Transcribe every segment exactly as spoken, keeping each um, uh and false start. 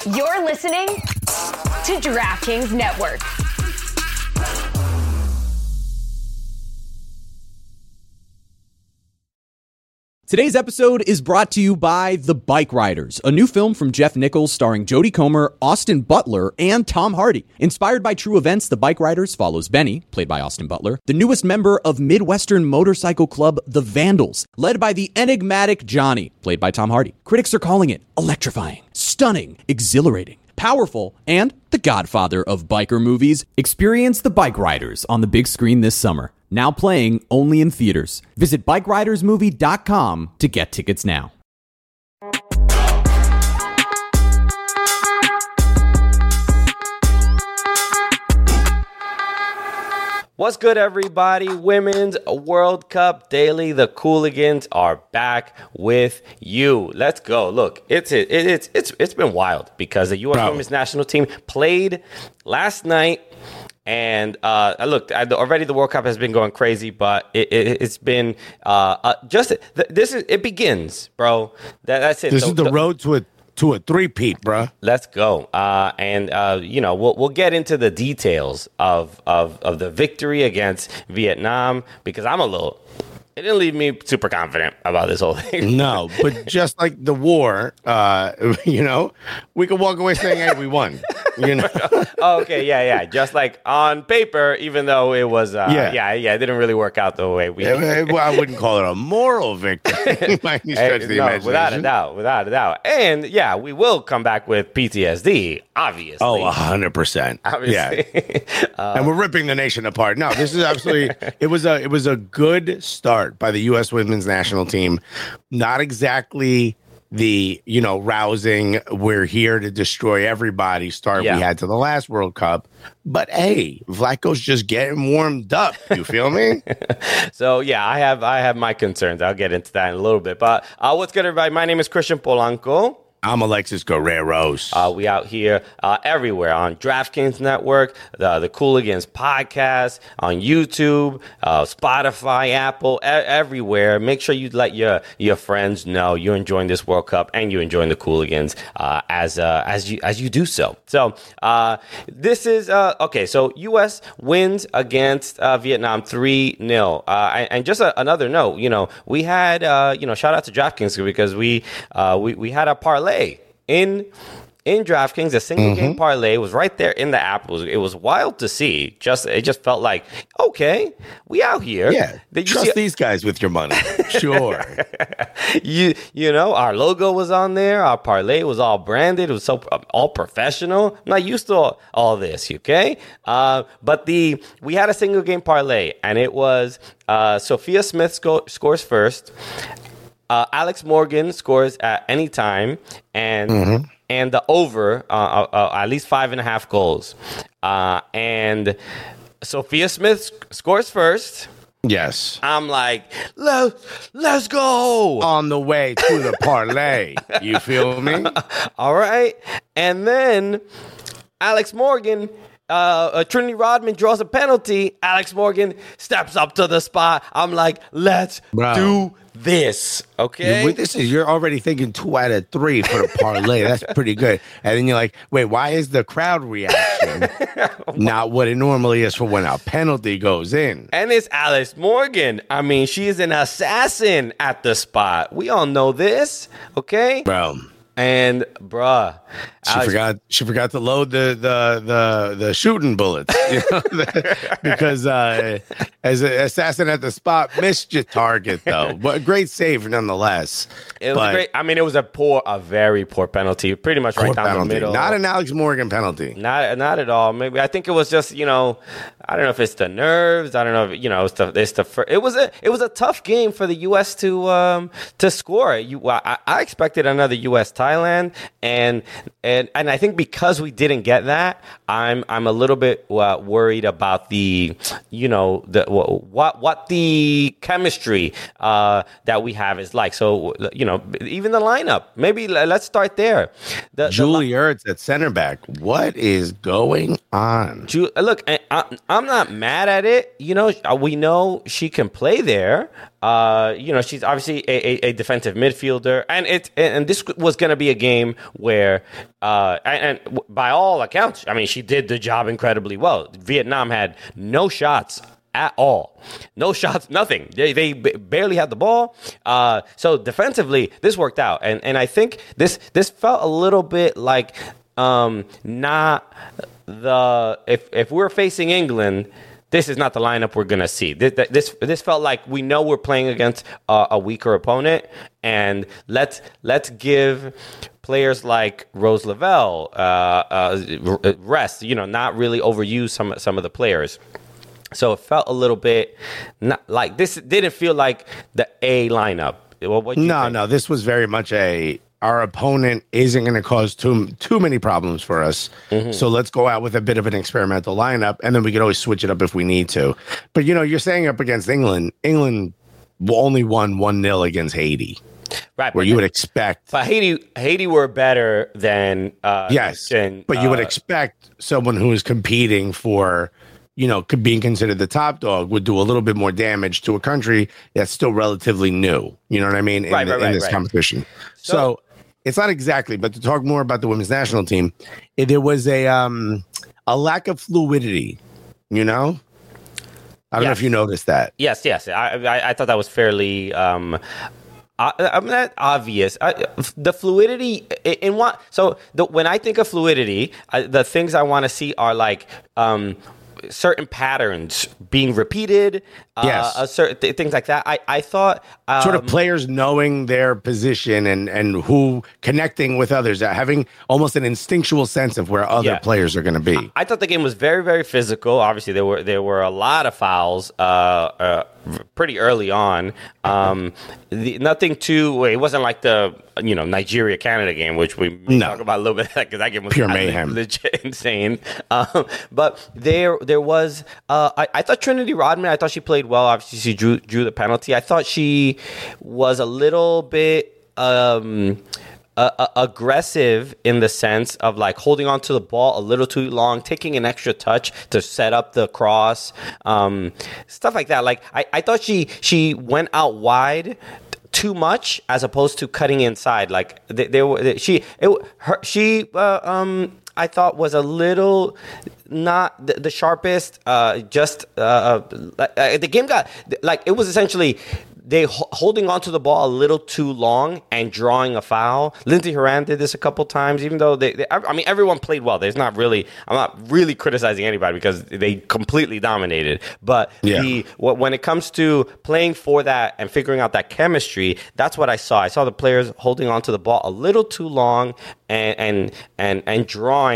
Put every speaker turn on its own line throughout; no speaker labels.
You're listening to DraftKings Network.
Today's episode is brought to you by The Bike Riders, a new film from Jeff Nichols starring Jodie Comer, Austin Butler, and Tom Hardy. Inspired by true events, The Bike Riders follows Benny, played by Austin Butler, the newest member of Midwestern motorcycle club The Vandals, led by the enigmatic Johnny, played by Tom Hardy. Critics are calling it electrifying, stunning, exhilarating, powerful, and the godfather of biker movies. Experience The Bike Riders on the big screen this summer. Now playing only in theaters. Visit bike riders movie dot com to get tickets now.
What's good, everybody? Women's World Cup Daily. The Cooligans are back with you. Let's go. Look, it's it, it's it's it's been wild because the U S Bro. Women's National Team played last night. And uh, look, already the World Cup has been going crazy, but it, it, it's been uh, uh, just this is it begins, bro. That, that's it.
This
so,
is the, the road to a to a three-peat, bro.
Let's go. Uh, and uh, you know, we'll we'll get into the details of of of the victory against Vietnam because I'm a little. It didn't leave me super confident about this whole thing.
No, but just like the war, uh, you know, we could walk away saying, "Hey, we won." You know.
Oh, okay, yeah, yeah. Just like on paper, even though it was, uh, yeah, yeah, yeah, it didn't really work out the way we.
Well, I wouldn't call it a moral victory by any stretch of the
no,
imagination.
Without a doubt, without a doubt, and yeah, we will come back with P T S D, obviously.
Oh, a hundred percent.
Obviously.
Yeah, uh, and we're ripping the nation apart. No, this is absolutely. It was a. It was a good start by the U S Women's National Team. Not exactly the, you know, rousing, we're here to destroy everybody start yeah. we had to the last World Cup. But hey, Vlatko's just getting warmed up. You feel me?
So yeah, I have I have my concerns. I'll get into that in a little bit. But uh, what's good, everybody? My name is Christian Polanco.
I'm Alexis Guerreros.
Uh, we out here uh, everywhere on DraftKings Network, the, the Cooligans podcast, on YouTube, uh, Spotify, Apple, e- everywhere. Make sure you let your your friends know you're enjoying this World Cup and you're enjoying the Cooligans uh, as uh, as you as you do so. So uh, this is uh, okay. So U S wins against uh, Vietnam three nil. Uh, and, and just a, another note, you know, we had uh, you know shout out to DraftKings because we uh, we we had a parlay. In in DraftKings, a single mm-hmm. game parlay was right there in the app. It was, it was wild to see. Just it just felt like, okay, we out here.
Yeah, Did trust you see- these guys with your money. Sure.
you you know, our logo was on there. Our parlay was all branded. It was so all professional. I'm not used to all, all this, okay? Uh, but the we had a single game parlay, and it was uh, Sophia Smith sco- scores first. Uh, Alex Morgan scores at any time, and mm-hmm. and the over uh, uh, uh, at least five and a half goals. Uh, and Sophia Smith sc- scores first.
Yes,
I'm like, let's let's go
on the way to the parlay. You feel me?
All right, and then Alex Morgan. Uh, uh, Trinity Rodman draws a penalty. Alex Morgan steps up to the spot. I'm like, let's Bro. do this, okay?
You're, this is you're already thinking two out of three for the parlay. That's pretty good. And then you're like, wait, why is the crowd reaction not what it normally is for when a penalty goes in?
And it's Alex Morgan. I mean, she is an assassin at the spot. We all know this, okay?
Bro.
And bruh,
she Alex, forgot. She forgot to load the the the, the shooting bullets, you know? because uh, as an assassin at the spot, missed your target though. But a great save nonetheless.
It was
but,
great. I mean, it was a poor, a very poor penalty. Pretty much right down
penalty.
the middle.
Not an Alex Morgan penalty.
Not not at all. Maybe I think it was just you know, I don't know if it's the nerves. I don't know if you know it's the it's the fir- it was a it was a tough game for the U S to um to score. You I, I expected another U S tie. Thailand, and and and I think because we didn't get that, I'm I'm a little bit uh, worried about the, you know, the what what the chemistry uh, that we have is like. So you know, even the lineup. Maybe let's start there. The,
Julie the, Ertz at center back. What is going on?
Ju- look, I, I, I'm not mad at it. You know, we know she can play there. Uh, you know, she's obviously a, a, a defensive midfielder, and it and this was going to be a game where, uh, and, and by all accounts, I mean, she did the job incredibly well. Vietnam had no shots at all. No shots, nothing. They, they barely had the ball. Uh, so defensively, this worked out. And and I think this this felt a little bit like um, not the if if we're facing England, this is not the lineup we're gonna see. This this, this felt like we know we're playing against a, a weaker opponent, and let's let's give players like Rose Lavelle uh, uh, rest. You know, not really overuse some some of the players. So it felt a little bit not like this. Didn't feel like the A lineup. Well, what
no,
think?
no, this was very much a. Our opponent isn't going to cause too too many problems for us. Mm-hmm. So let's go out with a bit of an experimental lineup, and then we could always switch it up if we need to. But, you know, you're saying up against England. England only won one nil against Haiti.
Right.
Where you would expect.
But Haiti Haiti were better than. Uh,
yes.
Than,
but you would
uh,
expect someone who is competing for, you know, being considered the top dog would do a little bit more damage to a country that's still relatively new. You know what I mean? In,
right, right,
in
right,
this
right.
competition. So,
So
it's not exactly, but to talk more about the women's national team, it, there was a um a lack of fluidity. You know, I don't
Yes.
know if you noticed that.
Yes, yes. I I, I thought that was fairly. Um, I, I'm not obvious. I, the fluidity in, in what? So the, when I think of fluidity, I, the things I want to see are like. Um, certain patterns being repeated, uh,
Yes.
a certain th- things like that. I, I thought um,
Sort of players knowing their position and, and who connecting with others, uh, having almost an instinctual sense of where other
Yeah.
players are going to be.
I thought the game was very, very physical. Obviously, there were there were a lot of fouls uh, uh, pretty early on. Um, the, nothing too. It wasn't like the you know Nigeria Canada game, which we may
No.
talk about a little bit because that game was
Pure
kinda
mayhem.
legit insane. Um, but there there was. Uh, I, I thought Trinity Rodman. I thought she played well. Obviously, she drew drew the penalty. I thought she was a little bit. Um, Uh, uh, aggressive in the sense of like holding on to the ball a little too long, taking an extra touch to set up the cross, um, stuff like that. Like I, I thought she she went out wide too much as opposed to cutting inside. Like they, they were she it, her she uh, um. I thought was a little not the, the sharpest. Uh, just uh, uh, the game got like it was essentially they ho- holding onto the ball a little too long and drawing a foul. Lindsey Horan did this a couple times, even though they, they. I mean, everyone played well. There's not really. I'm not really criticizing anybody because they completely dominated. But
Yeah.
the when it comes to playing for that and figuring out that chemistry, that's what I saw. I saw the players holding onto the ball a little too long and and and, and drawing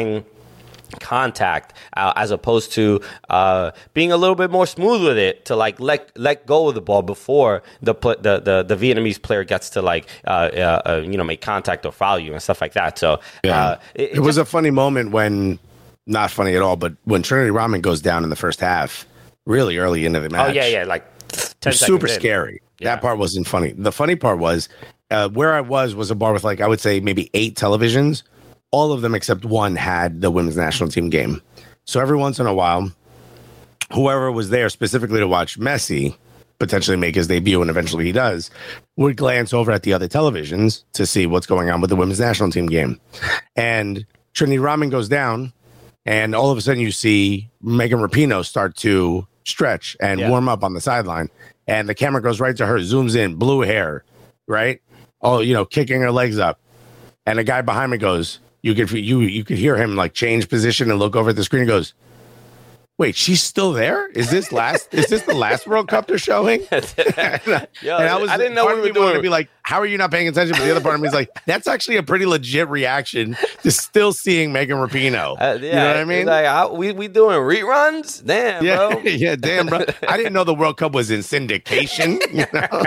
contact uh, as opposed to uh, being a little bit more smooth with it to like let let go of the ball before the pl- the, the the Vietnamese player gets to like uh, uh, uh, you know make contact or foul you and stuff like that. So
Yeah.
uh, it,
it,
it
was
just,
a funny moment when, not funny at all, but when Trinity Rodman goes down in the first half, really early into the match.
oh yeah yeah like ten
Super
seconds in.
scary.
Yeah.
That part wasn't funny. The funny part was uh, where I was was a bar with like I would say maybe eight televisions. All of them except one had the women's national team game. So every once in a while, whoever was there specifically to watch Messi potentially make his debut, and eventually he does, would glance over at the other televisions to see what's going on with the women's national team game. And Trinity Rodman goes down, and all of a sudden you see Megan Rapinoe start to stretch and
Yeah.
warm up on the sideline. And the camera goes right to her, zooms in, blue hair, right? Oh, you know, kicking her legs up. And a guy behind me goes, you could you you could hear him like change position and look over at the screen and goes, wait, she's still there? Is this last? Is this the last World Cup they're showing? and I,
Yo,
and I was,
I didn't know
part
we
of
were
me wanted
doing-
to be like, how are you not paying attention? But the other part of me is like, that's actually a pretty legit reaction to still seeing Megan Rapinoe.
Uh, yeah,
you know what I mean?
it's Like, how, we we doing reruns? Damn,
yeah,
bro.
yeah, damn, bro. I didn't know the World Cup was in syndication. You know?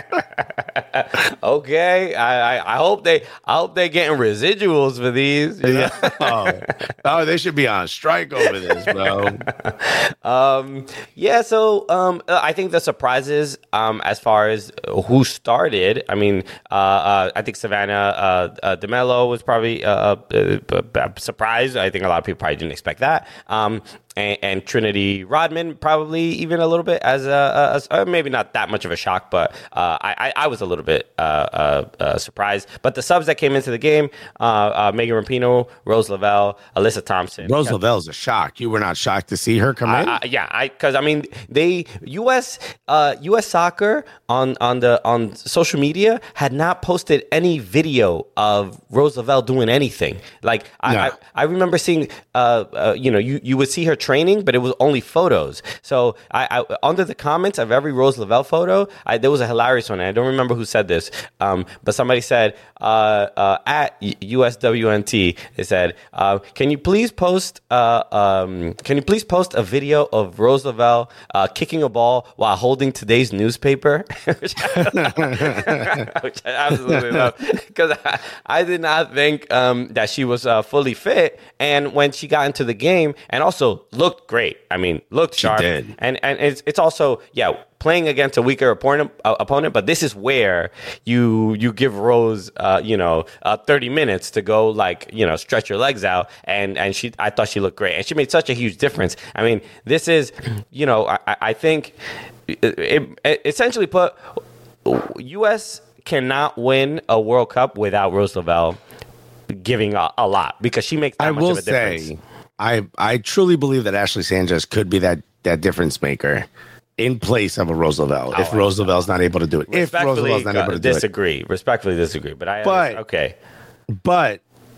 Okay, I, I I hope they I hope they getting residuals for these. You know?
Yeah. Oh. oh, they should be on strike over this, bro.
Um, yeah, so um, uh, I think the surprises um, as far as who started. I mean, uh, uh, I think Savannah uh, uh, DeMello was probably uh, uh, uh, surprised. I think a lot of people probably didn't expect that. Um, and, and Trinity Rodman probably even a little bit as a, a, a maybe not that much of a shock, but uh, I, I was a little bit uh, uh, uh, surprised. But the subs that came into the game, uh, uh, Megan Rapinoe, Rose Lavelle, Alyssa Thompson.
Rose Lavelle's a shock. You were not shocked to see her come in?
I, I, yeah, I because I mean they U S uh, U S Soccer on on the on social media had not posted any video of Rose Lavelle doing anything. Like I,
No.
I, I remember seeing uh, uh you know you, you would see her training, but it was only photos. So I, I under the comments of every Rose Lavelle photo, I, there was a hilarious one. And I don't remember who said this, um, but somebody said uh, uh, at U S W N T, it said, uh, "Can you please post uh, um, can you please post a video of Rose Lavelle uh, kicking a ball while holding today's newspaper?" which, I, which I absolutely love because I, I did not think um, that she was uh, fully fit, and when she got into the game, and also looked great. I mean, looked sharp,
did.
and and it's it's also yeah. playing against a weaker opponent, uh, opponent, but this is where you you give Rose, uh, you know, uh, thirty minutes to go, like, you know, stretch your legs out, and and she, I thought she looked great, and she made such a huge difference. I mean, this is, you know, I, I think it, it, it essentially put U S cannot win a World Cup without Rose Lavelle giving a, a lot because she makes that
I
much
will
of a difference.
say, I I truly believe that Ashley Sanchez could be that that difference maker in place of a Rose Lavelle if
Oh,
Rose Lavelle's not able to do it. If Rose
Respectfully,
Lavelle's not able to
uh,
do it.
disagree. Respectfully disagree. But I
But-
okay.
But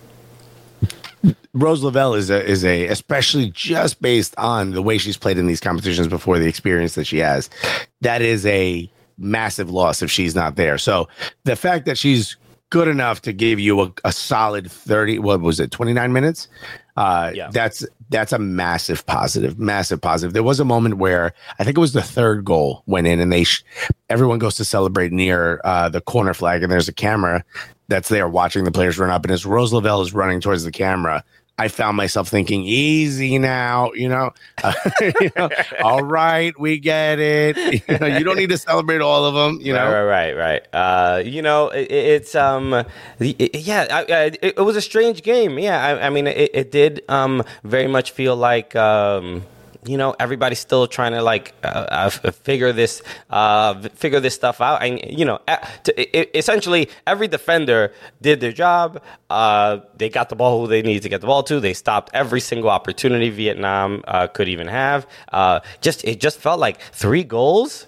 Rose Lavelle is a is a especially just based on the way she's played in these competitions before, the experience that she has, that is a massive loss if she's not there. So the fact that she's good enough to give you a, a solid thirty, what was it, twenty-nine minutes? Uh,
Yeah.
That's that's a massive positive, massive positive. There was a moment where I think it was the third goal went in, and they sh- everyone goes to celebrate near uh, the corner flag, and there's a camera that's there watching the players run up, and as Rose Lavelle is running towards the camera, I found myself thinking, easy now, you know, uh, you know all right, we get it. You know, you don't need to celebrate all of them, you know.
Right, right, right. Uh, you know, it, it's um, the, it, yeah, I, I, it, it was a strange game. Yeah, I, I mean, it, it did um very much feel like um. You know, everybody's still trying to like uh, uh, figure this, uh, figure this stuff out, and you know, uh, to, it, essentially every defender did their job. Uh, they got the ball who they needed to get the ball to. They stopped every single opportunity Vietnam uh, could even have. Uh, just it just felt like three goals.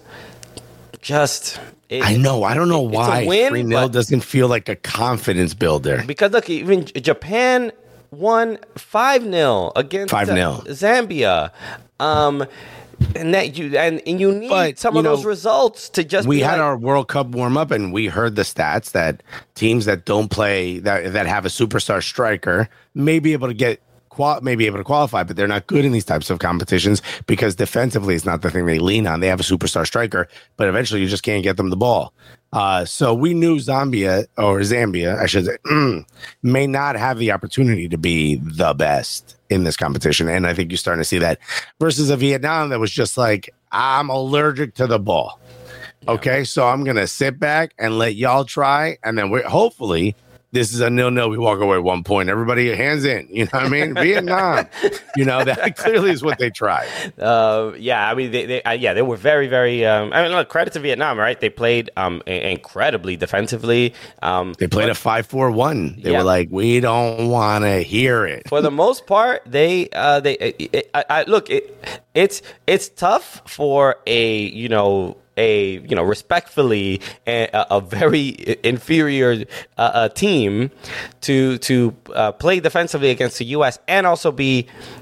Just it,
I know. I don't know
it's a
why
win,
three nil
but-
doesn't feel like a confidence builder.
because look, even Japan won five nil against
five nil
uh, Zambia. Um, and that you and, and you need
But,
some
you
of those
know,
results to just
We
be
had
like,
our World Cup warm up, and we heard the stats that teams that don't play that that have a superstar striker may be able to get qual- may be able to qualify, but they're not good in these types of competitions because defensively it's not the thing they lean on. They have a superstar striker, but eventually you just can't get them the ball. Uh, so we knew Zambia or Zambia, I should say, may not have the opportunity to be the best in this competition. And I think you're starting to see that versus a Vietnam that was just like, I'm allergic to the ball. Okay, so I'm going to sit back and let y'all try. And then we're hopefully this is a nil-nil. We walk away one point. Everybody hands in. You know what I mean? Vietnam, you know, that clearly is what they tried.
Uh, yeah, I mean, they, they uh, yeah, they were very, very. Um, I mean, look, credit to Vietnam, right? They played um, a- incredibly defensively. Um,
They played a five four one. They
Yeah.
were like, we don't want to hear it.
for the most part, they uh, they it, it, I, I, look. It, it's it's tough for a you know. a you know respectfully a, a very inferior uh, uh, team to to uh, play defensively against the U S and also be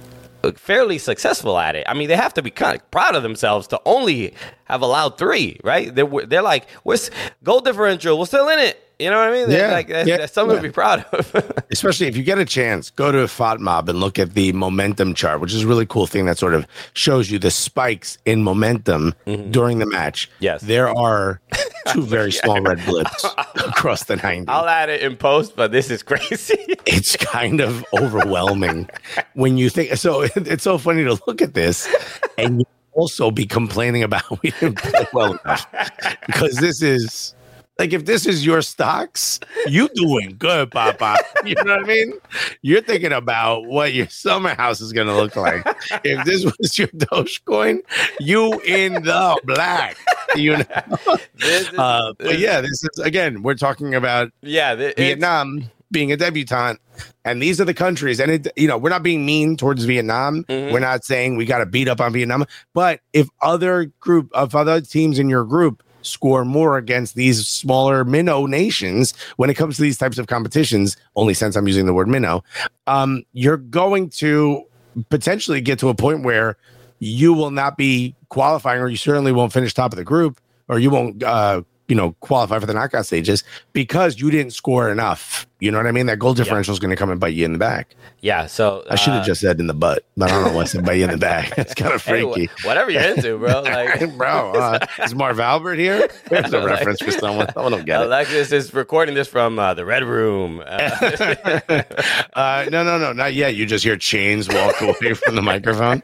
fairly successful at it. I mean, they have to be kind of proud of themselves to only have allowed three, right? They're, they're like, we're s- goal differential, we're still in it. You know what I mean? They're
Yeah,
like, that's,
yeah,
that's something
yeah.
to be proud of.
Especially if you get a chance, go to FOTMob and look at the momentum chart, which is a really cool thing that sort of shows you the spikes in momentum during the match.
Yes.
There are two very small red blips across the ninety.
I'll add it in post, but this is crazy.
It's kind of overwhelming when you think. So it's so funny to look at this and also be complaining about we didn't play well enough because this is Like, if this is your stocks, you doing good, Papa. You know what I mean? You're thinking about what your summer house is going to look like. If this was your Dogecoin, you in the black. You know?
This is,
Uh,
this,
but yeah, this is, again, we're talking about
yeah, th- it's-
Vietnam being a debutante. And these are the countries. And, it, you know, we're not being mean towards Vietnam.
Mhm.
We're not saying we got to beat up on Vietnam. But if other group of other teams in your group score more against these smaller minnow nations when it comes to these types of competitions, only since I'm using the word minnow, um, you're going to potentially get to a point where you will not be qualifying, or you certainly won't finish top of the group, or you won't, uh, you know, qualify for the knockout stages because you didn't score enough. You know what I mean? That goal differential is going to come and bite you in the back.
yeah. So
I should have
uh,
just said in the butt, but I don't know why I said bite you in the back. It's kind of
hey,
freaky.
wh- whatever you're into, bro. Like,
Bro, uh, is Marv Albert here? There's a reference for someone. Someone don't get it.
Alexis is recording this from uh, the Red Room. Uh,
uh, no, no, no, not yet. You just hear chains walk away from the microphone.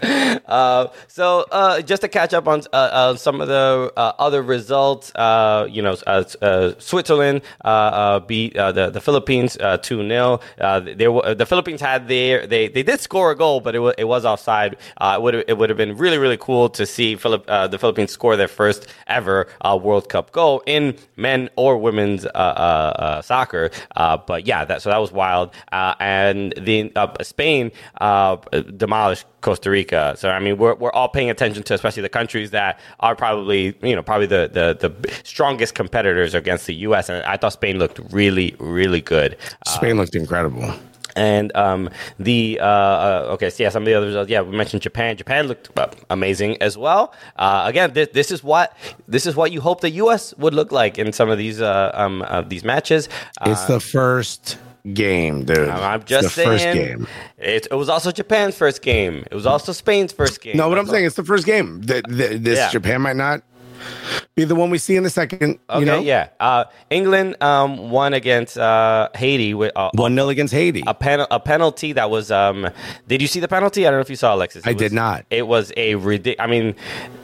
Uh, so uh, just to catch up on uh, uh, some of the uh, other results, uh, you know, uh, uh, Switzerland uh, uh, beat uh, the the Philippines uh, two nil. Uh, they were, the Philippines had their they they did score a goal, but it was it was offside. Uh, it would it would have been really really cool to see Philip uh, the Philippines score their first ever uh, World Cup goal in men or women's uh, uh, uh, soccer. Uh, but yeah, that so that was wild. Uh, and the uh, Spain uh, demolished Costa Rica. So I mean, we're we're all paying attention to, especially the countries that are probably you know probably the the, the strongest competitors against the U S. And I thought Spain looked really really good.
Spain looked incredible.
And um, the uh, uh, okay, so yeah, some of the other results. Yeah, we mentioned Japan. Japan looked uh, amazing as well. Uh, again, this, this is what this is what you hope the U S would look like in some of these uh, um uh, these matches. Uh,
It's the first game, dude.
I'm just
it's the
saying.
first game.
It, it was also Japan's first game. It was also Spain's first game.
No, what I'm saying, it's the first game. The, the, this
Yeah.
Japan might not be the one we see in the second.
Okay,
you know?
yeah. Uh, England um, won against uh, Haiti with uh,
one nil against Haiti.
a pen- a penalty that was. Um, did you see the penalty? I don't know if you saw, Alexis. It
I
was-
did not.
It was a ridiculous. I mean.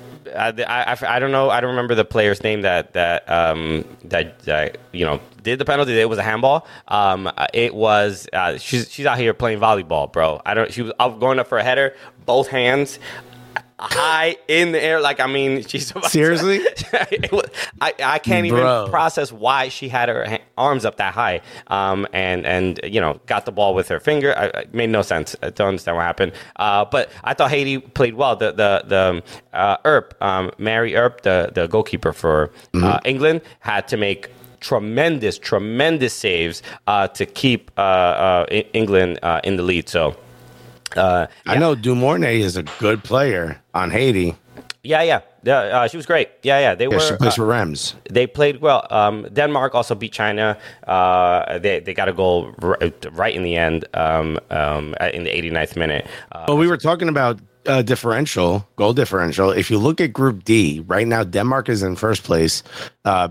I, I, I don't know. I don't remember the player's name that that um, that, that you know did the penalty. It was a handball. Um, it was uh, she's she's out here playing volleyball, bro. I don't. She was up going up for a header, both hands high in the air. Like I mean, she's about
Seriously?
To, it was, I I can't even
Bro.
process why she had her ha- arms up that high. Um, and and you know got the ball with her finger. I, it made no sense. I don't understand what happened. Uh, but I thought Haiti played well. The the the uh, Earp, um, Mary Earp, the the goalkeeper for uh,
Mm-hmm.
England, had to make tremendous tremendous saves uh, to keep uh, uh, E- England uh, in the lead. So. Uh,
I know Dumornay is a good player on Haiti.
Yeah, yeah, yeah. Uh, she was great. Yeah, yeah. They
Yeah,
were.
she plays
uh,
for Rems.
They played well. Um, Denmark also beat China. Uh, they they got a goal r- right in the end, um, um, in the eighty-ninth minute. Uh,
But we were talking about uh, differential, goal differential. If you look at Group D, right now, Denmark is in first place. Uh,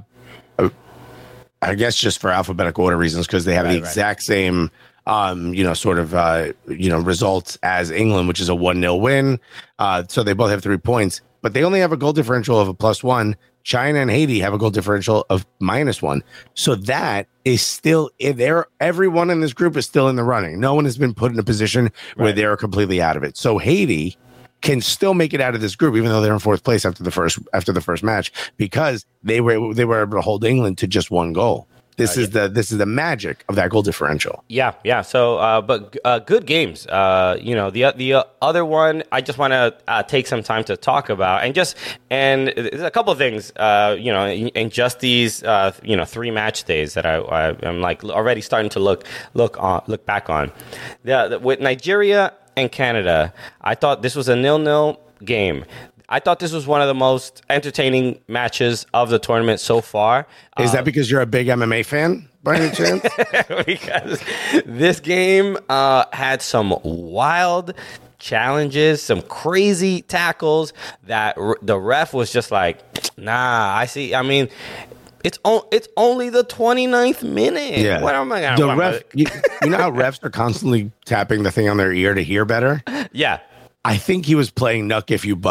I guess just for alphabetical order reasons, because they have
Right,
the
right.
exact same, um, you know, sort of, uh, you know, results as England, which is a one nil win. Uh, so they both have three points, but they only have a goal differential of a plus one. China and Haiti have a goal differential of minus one. So that is still there. Everyone in this group is still in the running. No one has been put in a position where
Right.
they're completely out of it. So Haiti can still make it out of this group, even though they're in fourth place after the first after the first match, because they were they were able to hold England to just one goal. This
Uh,
is the this is the magic of that goal differential.
Yeah, yeah. So, uh, but uh, good games. Uh, you know, the the uh, other one, I just want to uh, take some time to talk about, and just and there's a couple of things. Uh, you know, in, in just these uh, you know three match days that I, I I'm like already starting to look look on look back on. The, the, with Nigeria and Canada, I thought this was a nil-nil game. I thought this was one of the most entertaining matches of the tournament so far.
Is
Uh,
that because you're a big M M A fan, by any chance?
because this game uh, had some wild challenges, some crazy tackles that r- the ref was just like, nah, I see. I mean, it's on, it's only the twenty-ninth minute.
Yeah.
What am I gonna
The
what am I-
ref, you, you know how refs are constantly tapping the thing on their ear to hear better?
Yeah.
I think he was playing Nuck If You Buck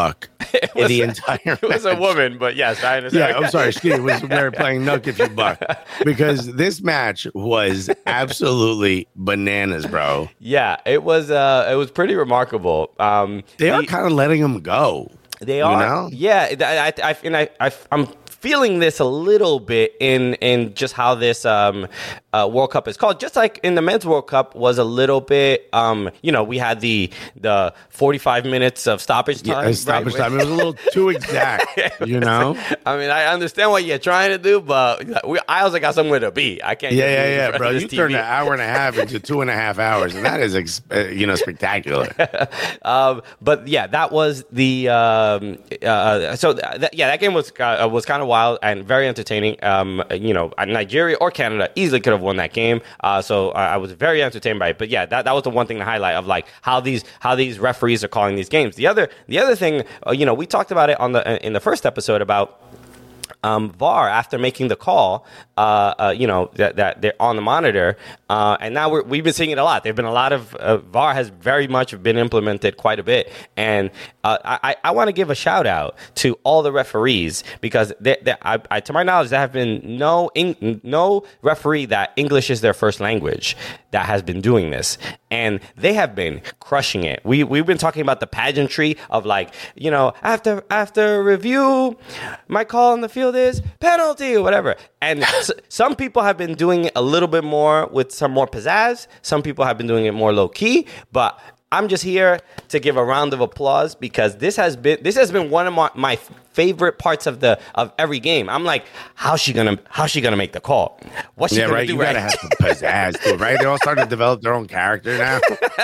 It was,
in the entire
It was
match.
a woman, but yes, I understand.
Yeah, I'm sorry. She was we were playing Nuck If You Buck because this match was absolutely bananas, bro.
Yeah, it was. Uh, it was pretty remarkable. Um,
They are
the-
kind of letting him go.
They
you
are.
know?
Yeah, I, I, I, and I, I, I'm feeling this a little bit in in just how this um, uh, World Cup is called. Just like in the men's World Cup was a little bit. Um, you know, we had the the forty-five minutes of stoppage time.
Yeah, stoppage
right?
time. It was a little too exact, you know?
I mean, I understand what you're trying to do, but we, I also got somewhere to be. I can't.
Yeah,
just be in
yeah, yeah,
front
bro.
of this
You
T V.
turned an hour and a half into two and a half hours, and that is, ex- uh, you know, spectacular.
Um, but yeah, that was the um, uh, so th- th- yeah, that game was uh, was kind of wild and very entertaining. Um, you know, Nigeria or Canada easily could have won that game. Uh, so I, I was very entertained by it. But yeah, that, that was the one thing to highlight of like how these how these referees are calling these games. The other the other thing, uh, you know, we talked about it on the in the first episode about. Um, V A R after making the call, uh, uh, you know that, that they're on the monitor, uh, and now we're, we've been seeing it a lot. There've been a lot of uh, V A R has very much been implemented quite a bit, and uh, I, I want to give a shout out to all the referees because they, they, I, I, to my knowledge, there have been no Eng- no referee that English is their first language that has been doing this, and they have been crushing it. We we've been talking about the pageantry of like you know after after review, my call on the field is penalty or whatever. And s- some people have been doing it a little bit more with some more pizzazz. Some people have been doing it more low key. But I'm just here to give a round of applause because this has been this has been one of my, my favorite parts of the of every game. I'm like, how's she gonna how's she gonna make the call? What's she
Yeah,
gonna
right.
do?
You
right?
gotta have some pizzazz too, right? They're all starting to develop their own character now.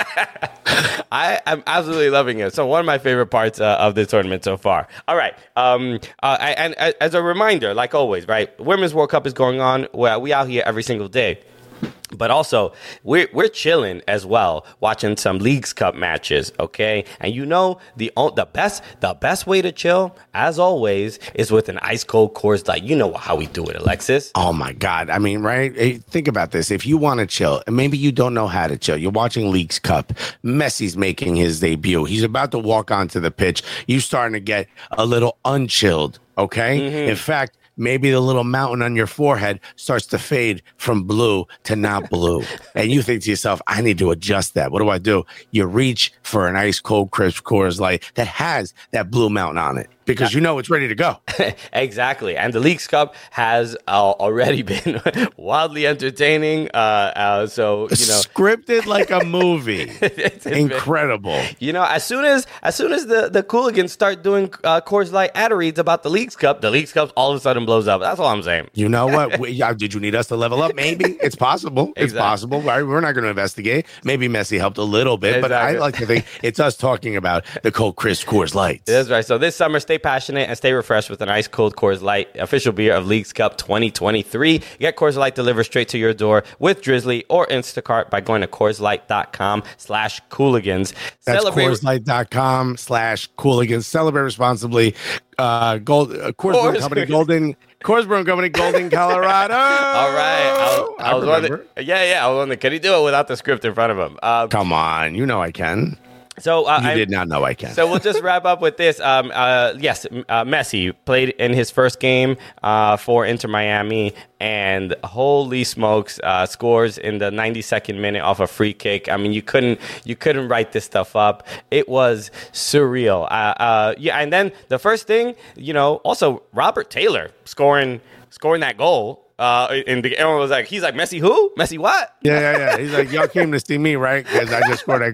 I am absolutely loving it. So one of my favorite parts uh, of the tournament so far. All right. Um, uh, and, and as a reminder, like always, right? Women's World Cup is going on. Well, we out here every single day. But also, we're we're chilling as well, watching some Leagues Cup matches, okay? And you know the the best the best way to chill, as always, is with an ice cold Coors Light. You know how we do it, Alexis.
Oh my God. I mean, right? Hey, think about this. If you want to chill, and maybe you don't know how to chill, you're watching Leagues Cup. Messi's making his debut. He's about to walk onto the pitch. You're starting to get a little unchilled, okay?
Mm-hmm.
In fact, maybe the little mountain on your forehead starts to fade from blue to not blue. And you think to yourself, I need to adjust that. What do I do? You reach for an ice cold crisp Coors Light that has that blue mountain on it because you know it's ready to go.
Exactly. And the Leagues Cup has uh, already been wildly entertaining. Uh, uh, so, you know,
Scripted like a movie.
it's been-
Incredible.
You know, as soon as as soon as the, the Cooligans start doing uh, Coors Light ad reads about the Leagues Cup, the Leagues Cup all of a sudden blows up. That's all I'm saying.
You know what? We, yeah, did you need us to level up? Maybe. It's possible. It's
Exactly.
possible. Right? We're not going to investigate. Maybe Messi helped a little bit, but I
Exactly.
like to think it's us talking about the cold crisp Coors Lights.
That's right. So this summer, stay passionate and stay refreshed with an ice cold Coors Light, official beer of Leagues Cup twenty twenty-three. Get Coors Light delivered straight to your door with Drizzly or Instacart by going to CoorsLight.com slash Cooligans.
That's
Celebrate-
CoorsLight.com slash Cooligans. Celebrate responsibly. Uh, Gold, uh, Coors Brewing
Coors.
Company, Golden, Coors Brewing Company, Golden, Colorado.
All right. I, was- I
I
was wondering.
remember.
Yeah, yeah. I was wondering, can he do it without the script in front of him? Uh,
Come on. You know I can.
so uh,
You
I,
did not know I can.
So we'll just wrap up with this. Um, uh, yes, uh, Messi played in his first game uh, for Inter Miami, and holy smokes, uh, scores in the ninety-second minute off a free kick. I mean, you couldn't you couldn't write this stuff up. It was surreal. Uh, uh, yeah, and then the first thing, you know, also Robert Taylor scoring scoring that goal. Uh, and the, everyone was like, he's like, Messi who? Messi what?
yeah, yeah, yeah. He's like, y'all came to see me, right? Because I just scored that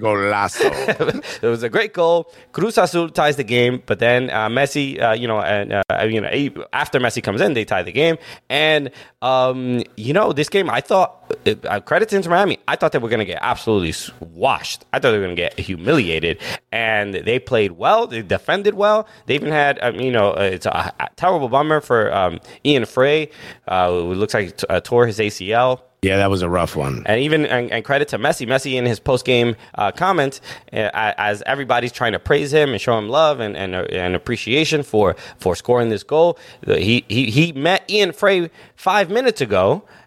golazo.
It was a great goal. Cruz Azul ties the game, but then uh, Messi, uh, you know, and uh, you know, after Messi comes in, they tie the game. And um, you know, this game, I thought, uh, credit to Inter Miami, I thought they were going to get absolutely washed. I thought they were going to get humiliated, and they played well. They defended well. They even had, um, you know, uh, it's a, a terrible bummer for um, Ian Frey. Uh, it looks like he t- uh, tore his A C L.
Yeah, that was a rough one.
And even and, and credit to Messi. Messi in his post game uh, comments, uh, as everybody's trying to praise him and show him love and and, uh, and appreciation for for scoring this goal. He he he met Ian Frey five minutes ago,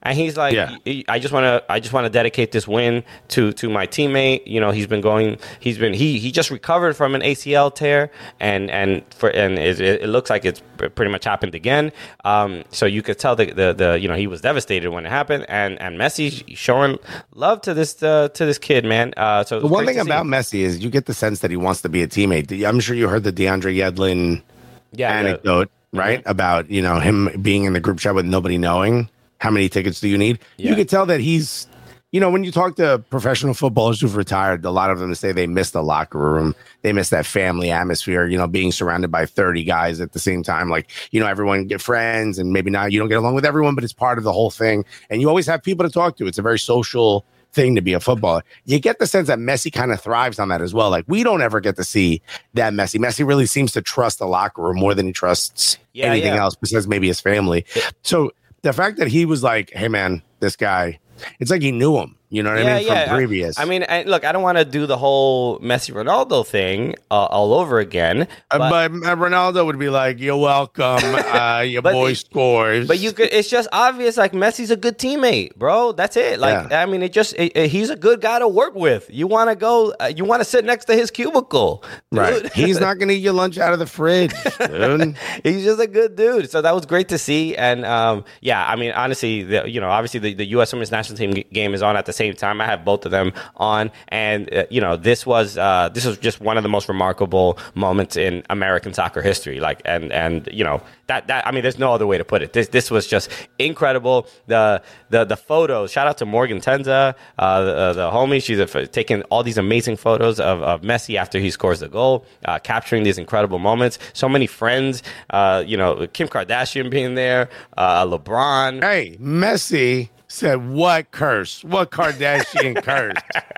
and he's like,
Yeah.
I just want to, I just want to dedicate this win to to my teammate. You know, he's been going, he's been he he just recovered from an A C L tear, and and for and it, it looks like it's pretty much happened again. Um, so you could tell the, the the you know he was devastated when it happened, and and Messi showing love to this uh, to this kid, man. Uh, so
The one thing about Messi is you get the sense that he wants to be a teammate. I'm sure you heard the DeAndre Yedlin
yeah,
anecdote,
the,
right?
Mm-hmm.
About, you know, him being in the group chat with nobody knowing how many tickets do you need.
Yeah.
You could tell that he's, you know, when you talk to professional footballers who've retired, a lot of them say they miss the locker room. They miss that family atmosphere, you know, being surrounded by thirty guys at the same time. Like, you know, everyone get friends, and maybe now you don't get along with everyone, but it's part of the whole thing. And you always have people to talk to. It's a very social thing to be a footballer. You get the sense that Messi kind of thrives on that as well. Like, we don't ever get to see that Messi. Messi really seems to trust the locker room more than he trusts
Yeah,
anything
yeah.
else besides maybe his family. So the fact that he was like, hey man, this guy, it's like he knew him. You know what
Yeah,
I mean?
yeah.
From previous.
I mean, I, look, I don't want to do the whole Messi Ronaldo thing uh, all over again.
Uh,
But,
but, uh, Ronaldo would be like, "You're welcome. Uh, your
But
boy
it-
scores."
but you could. It's just obvious. Like Messi's a good teammate, bro. That's it. Like
Yeah.
I mean, it just it, it- he's a good guy to work with. You want to go. Uh, you want to sit next to his cubicle, dude.
right? He's not going to eat your lunch out of the fridge, dude.
He's just a good dude. So that was great to see. And um, yeah, I mean, honestly, the, you know, obviously the, the U S Women's National Team g- game is on at the same time. I have both of them on, and uh, you know, this was uh, this was just one of the most remarkable moments in American soccer history. Like, and and you know that that I mean, there's no other way to put it. This this was just incredible. The the the photos. Shout out to Morgan Tenza, uh, the, uh, the homie. She's a, taking all these amazing photos of, of Messi after he scores the goal, uh, capturing these incredible moments. So many friends. Uh, you know, Kim Kardashian being there, uh, LeBron.
Hey, Messi said, "What curse? What Kardashian curse?"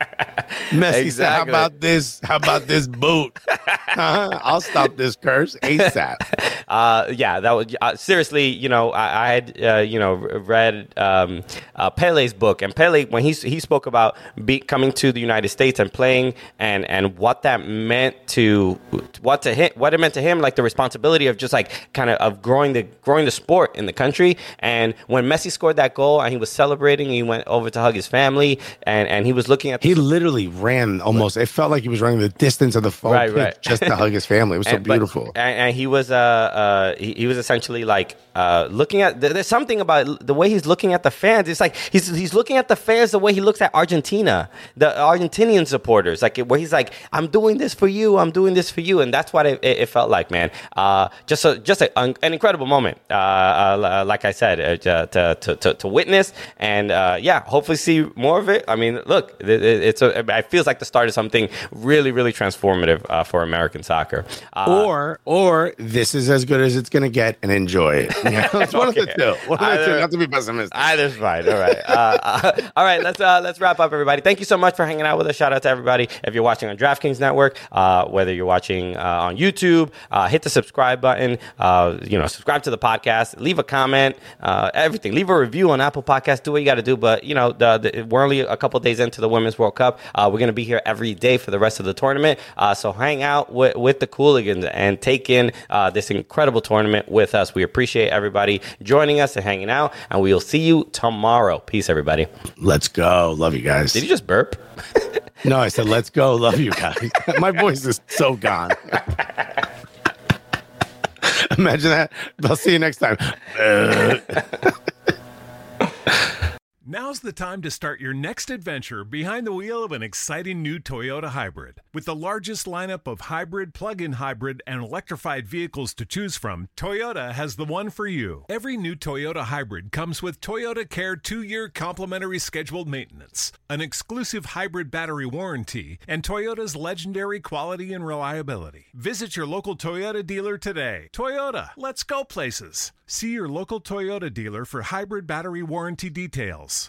Messi said, "How
Exactly.
about this? How about this boot? Uh-huh. I'll stop this curse ASAP."
Uh, yeah, that was uh, seriously. You know, I, I had uh, you know read um, uh, Pele's book, and Pele when he he spoke about be, coming to the United States and playing, and and what that meant to what to him, what it meant to him, like the responsibility of just like kind of of growing the growing the sport in the country. And when Messi scored that goal, and he was celebrating, he went over to hug his family, and and he was looking at the
He literally ran almost. It felt like he was running the distance of the phone
Right,
pitch
right.
just to hug his family. It was so
And- but-
beautiful.
and, and he was uh, uh he, he was essentially like uh looking at th- there's something about the way he's looking at the fans. It's like he's he's looking at the fans the way he looks at Argentina, the Argentinian supporters, like where he's like, I'm doing this for you, I'm doing this for you, and that's what it, it, it felt like, man. Uh, just a just a, an incredible moment. Uh, uh like I said, uh, to, to to to witness, and uh, yeah, hopefully see more of it. I mean, look, it, it, it's a, it feels like the start of something really really transformative uh, for American soccer. Uh,
or or this is as good as it's going to get, and enjoy it. You know, it's one of the
Okay.
two. One of the
Either-
two. Not to be pessimistic.
Either's fine. All right. Uh, uh, all right. Let's uh, let's wrap up, everybody. Thank you so much for hanging out with us. Shout out to everybody. If you're watching on DraftKings Network, uh, whether you're watching uh, on YouTube, uh, hit the subscribe button. Uh, you know, subscribe to the podcast. Leave a comment. Uh, everything. Leave a review on Apple Podcasts. Do what you got to do. But you know, the, the, we're only a couple days into the Women's World Cup. Uh, we're gonna be here every day for the rest of the tournament. Uh, so hang out with, with the Cooligans and take in uh, this incredible tournament with us. We appreciate everybody joining us and hanging out, and we'll see you tomorrow. Peace, everybody.
Let's go. Love you guys.
Did you just burp?
No, I said, let's go. Love you guys. My voice is so gone. Imagine that. I'll see you next time. Uh.
Now's the time to start your next adventure behind the wheel of an exciting new Toyota hybrid. With the largest lineup of hybrid, plug-in hybrid, and electrified vehicles to choose from, Toyota has the one for you. Every new Toyota hybrid comes with Toyota Care two-year complimentary scheduled maintenance, an exclusive hybrid battery warranty, and Toyota's legendary quality and reliability. Visit your local Toyota dealer today. Toyota, let's go places. See your local Toyota dealer for hybrid battery warranty details.